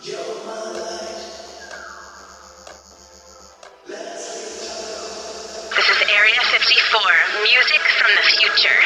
This is Area 54, music from the future.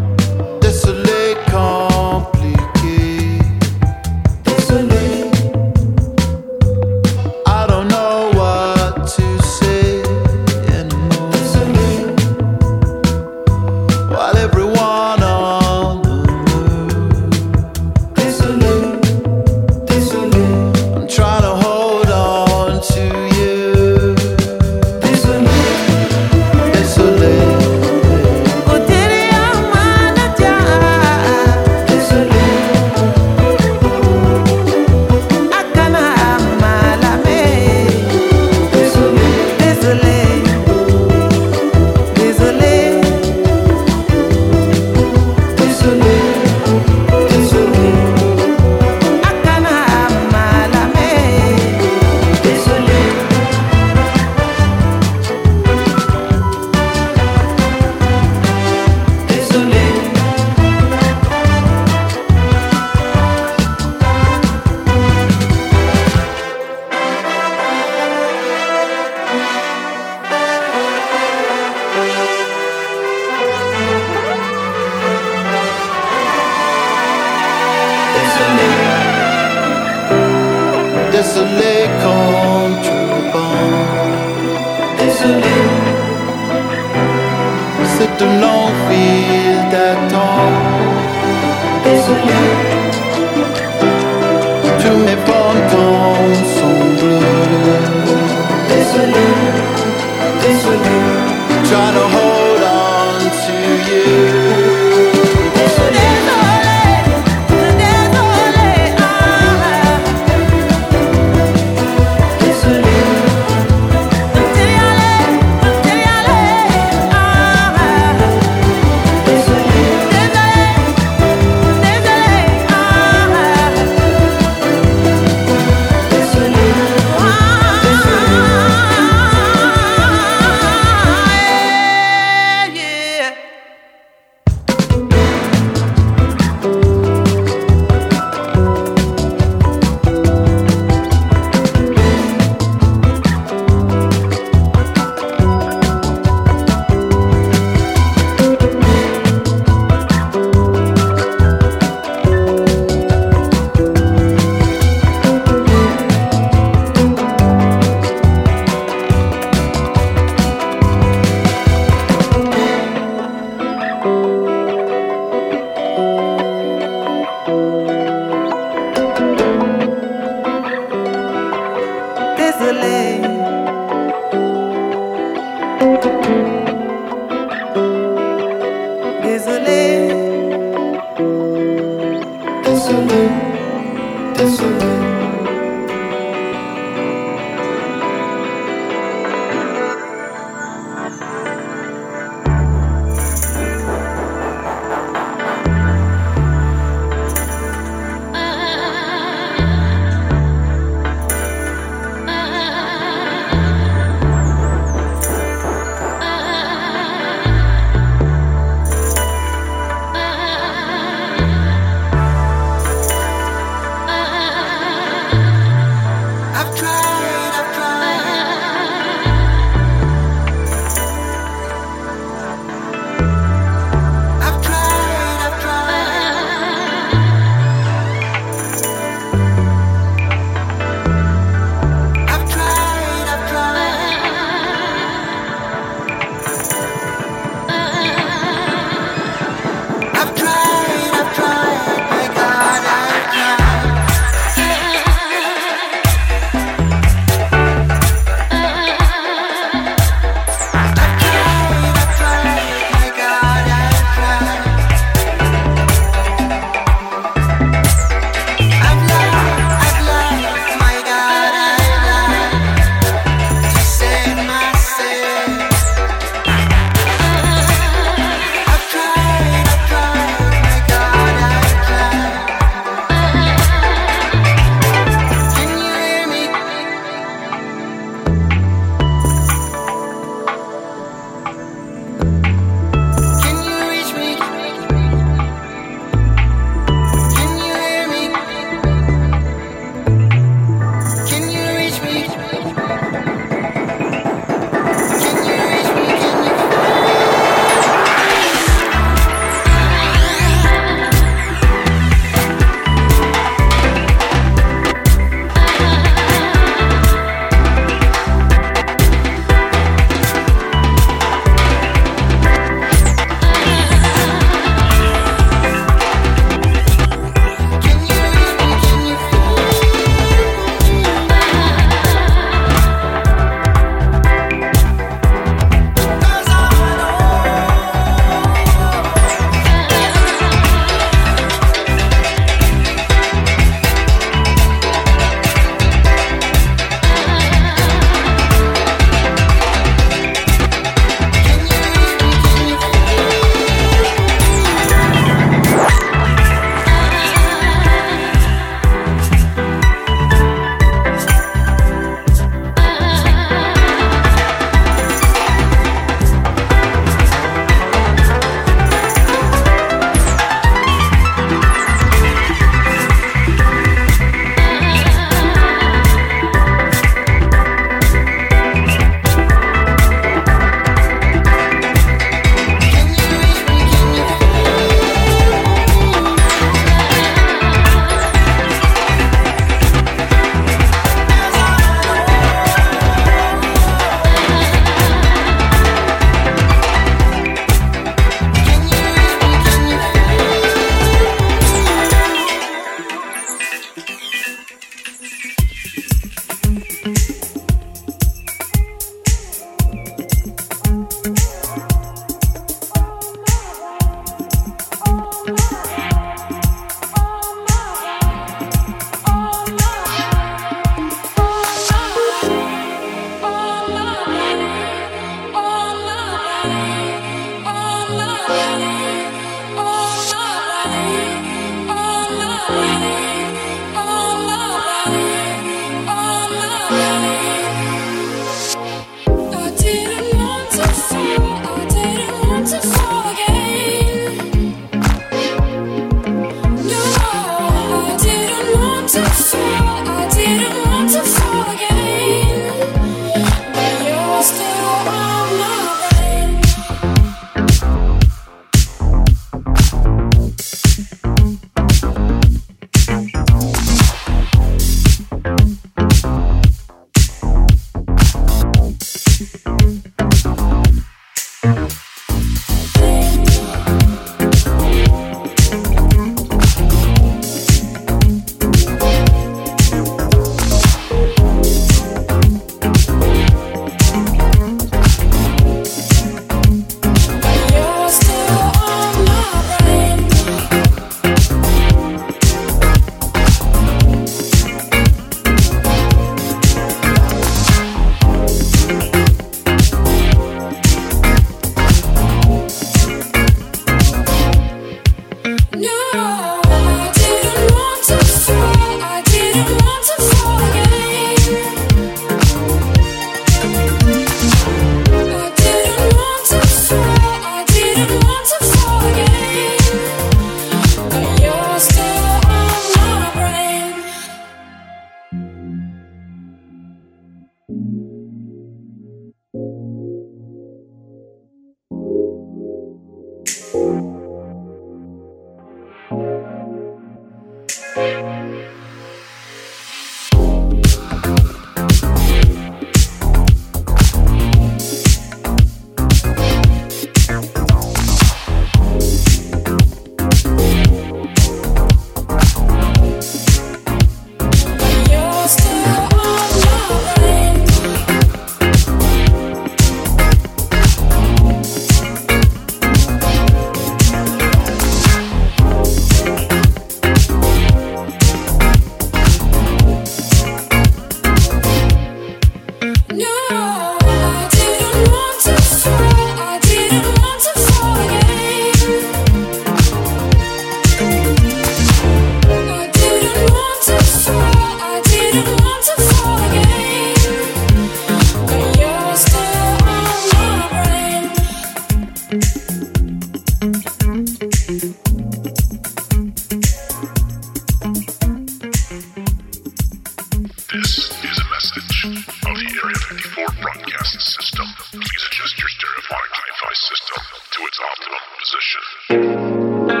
system to its optimum position.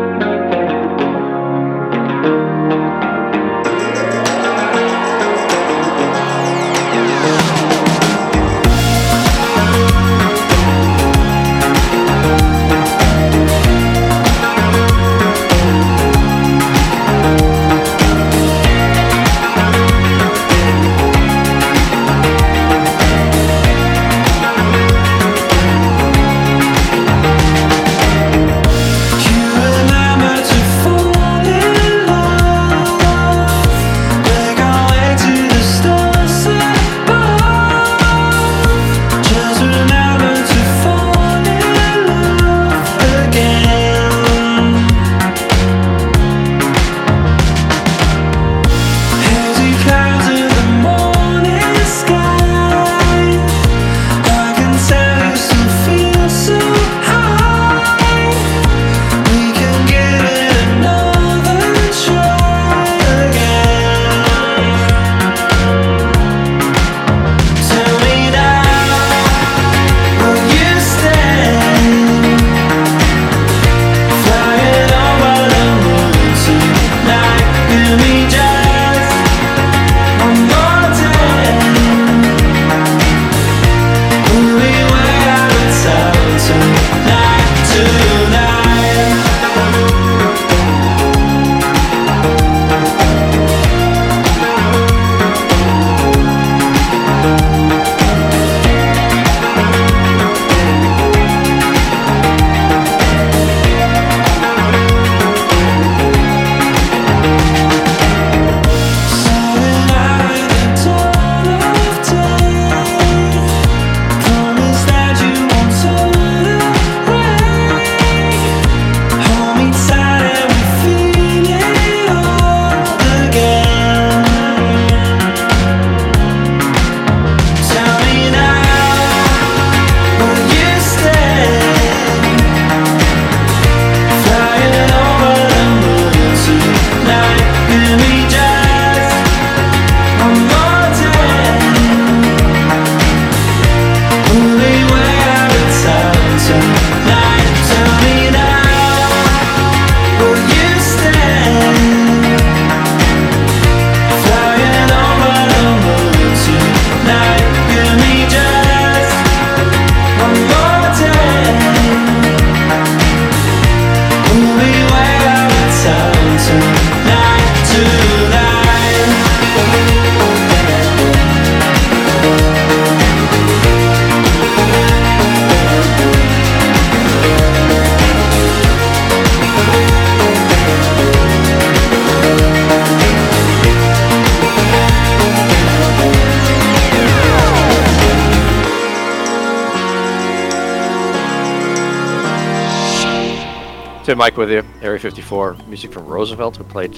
Tim Mike with you, Area 54. Music from Roosevelt, who played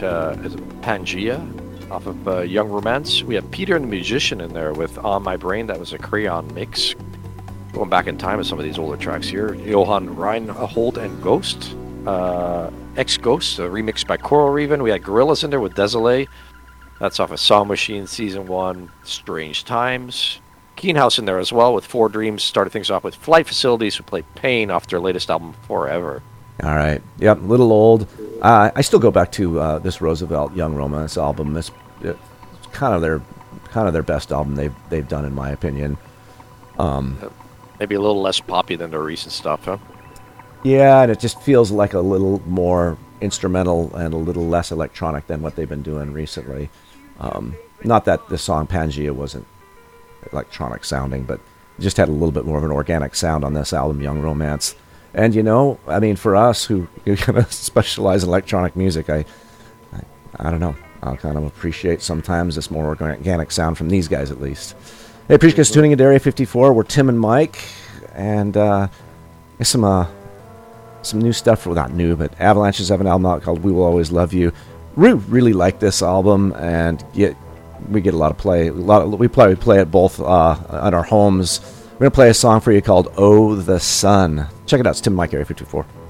Pangea off of Young Romance. We have Peter and the Musician in there with On My Brain. That was a Creon mix. Going back in time with some of these older tracks here. Johan Reinhold and Ghost. Ex-Ghost, a remix by Coral Reven. We had Gorillaz in there with Désolé. That's off of Song Machine Season 1. Strange Times. Keenhouse in there as well with Four Dreams. Started things off with Flight Facilities, who played Pain off their latest album, Forever. All right. Yep, a little old. I still go back to this Roosevelt Young Romance album. It's kind of their best album they've done, in my opinion. Maybe a little less poppy than their recent stuff, huh? Yeah, and it just feels like a little more instrumental and a little less electronic than what they've been doing recently. Not that the song Pangea wasn't electronic sounding, but just had a little bit more of an organic sound on this album, Young Romance. And, you know, I mean, for us who kind of specialize in electronic music, I don't know. I'll kind of appreciate sometimes this more organic sound from these guys, at least. Hey, appreciate you guys tuning into Area 54. We're Tim and Mike. And some new stuff. Well, not new, but Avalanches have an album out called We Will Always Love You. We really like this album, and we get a lot of play. We play it both at our homes. We're going to play a song for you called Oh the Sun. Check it out. It's Tim and Mike, Area 54.